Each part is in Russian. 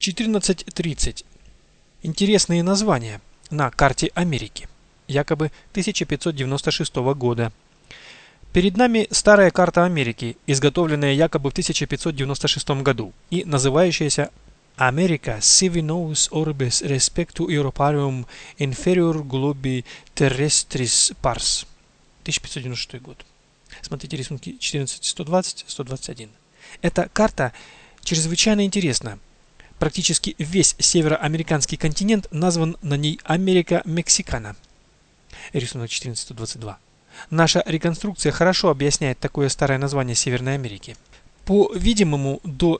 14:30. Интересные названия на карте Америки, якобы 1596 года. Перед нами старая карта Америки, изготовленная якобы в 1596 году и называющаяся America sivi nos orbes respectu Europarium inferior globi terrestris pars. 1596 год. Смотрите рисунки 14, 120, 121. Эта карта чрезвычайно интересна. Практически весь североамериканский континент назван на ней Америка Мексикана. Рисунок 1422. Наша реконструкция хорошо объясняет такое старое название Северной Америки. По-видимому, до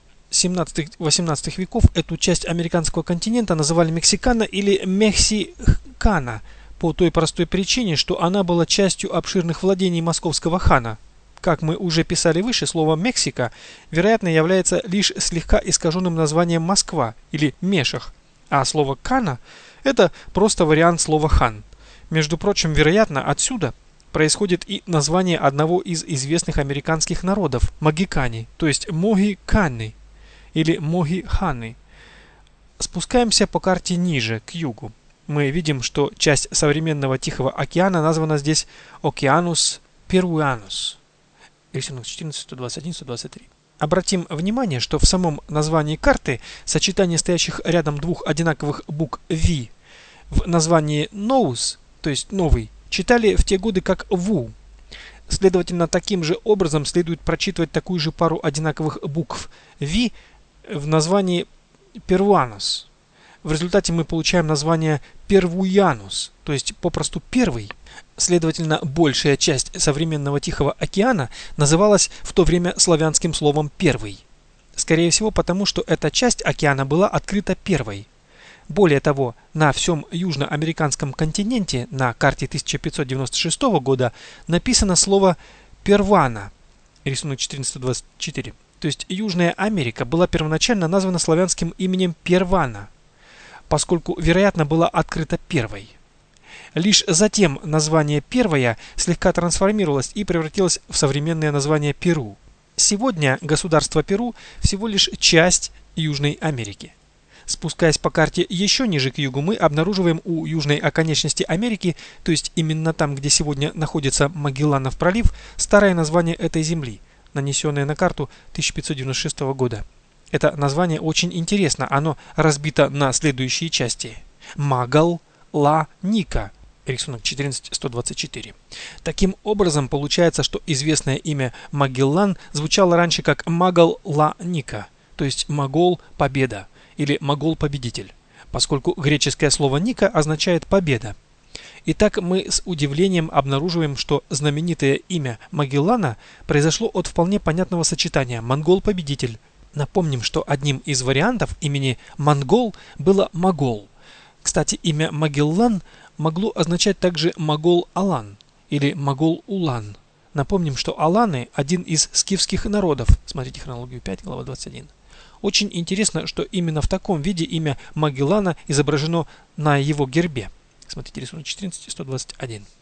17-18 веков эту часть американского континента называли Мексикана или Мексикана по той простой причине, что она была частью обширных владений московского хана. Как мы уже писали выше, слово «Мексика» вероятно является лишь слегка искаженным названием Москва или Мешах, а слово «Кана» – это просто вариант слова «хан». Между прочим, вероятно, отсюда происходит и название одного из известных американских народов – Могикани, то есть Могиканы или Могиханы. Спускаемся по карте ниже, к югу. Мы видим, что часть современного Тихого океана названа здесь Океанус Перуанус. Рисунок 14, 121, 123. Обратим внимание, что в самом названии карты сочетание стоящих рядом двух одинаковых букв V в названии Nose, то есть новый, читали в те годы как Ву. Следовательно, таким же образом следует прочитывать такую же пару одинаковых букв V в названии Peruanus. В результате мы получаем название Первуянус, то есть попросту первый. Следовательно, большая часть современного Тихого океана называлась в то время славянским словом «первый». Скорее всего, потому что эта часть океана была открыта первой. Более того, на всем южноамериканском континенте на карте 1596 года написано слово «первана», рисунок 1424. То есть Южная Америка была первоначально названа славянским именем Первана, поскольку, вероятно, была открыта первой. Лишь затем название «первая» слегка трансформировалось и превратилось в современное название Перу. Сегодня государство Перу всего лишь часть Южной Америки. Спускаясь по карте еще ниже к югу, мы обнаруживаем у южной оконечности Америки, то есть именно там, где сегодня находится Магелланов пролив, старое название этой земли, нанесенное на карту 1596 года. Это название очень интересно, оно разбито на следующие части. Магал-ла-Ника, рисунок 14-124. Таким образом, получается, что известное имя Магеллан звучало раньше как Магал-ла-Ника, то есть Могол-победа или Могол-победитель, поскольку греческое слово «Ника» означает «победа». Итак, мы с удивлением обнаруживаем, что знаменитое имя Магеллана произошло от вполне понятного сочетания «монгол-победитель». Напомним, что одним из вариантов имени Монгол было Могол. Кстати, имя Магеллан могло означать также Могол-Алан или Могол-Улан. Напомним, что аланы – один из скифских народов. Смотрите хронологию 5, глава 21. Очень интересно, что именно в таком виде имя Магеллана изображено на его гербе. Смотрите рисунок 14, 121.